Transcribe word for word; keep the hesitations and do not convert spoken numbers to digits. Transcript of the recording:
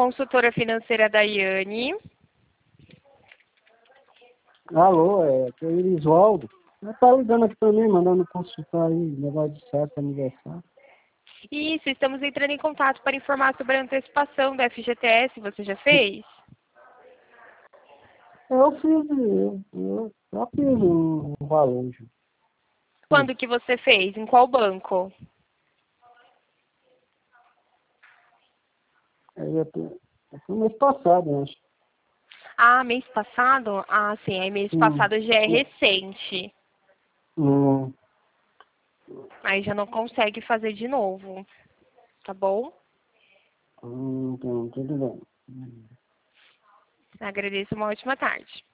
consultora financeira Daiane. Alô, é, que é o Irisvaldo. Tá ligando aqui também, mandando consultar aí, negócio de certo aniversário. Isso, estamos entrando em contato para informar sobre a antecipação da F G T S. Você já fez? Eu fiz, eu, eu já fiz um, um valor. Já. Quando que você fez? Em qual banco? Aí eu tô, foi mês passado, eu acho. Ah, mês passado? Ah, sim, aí mês Hum, passado já é recente. hum, Aí já não consegue fazer de novo, tá bom? hum, então, tudo bem. Agradeço, uma ótima tarde.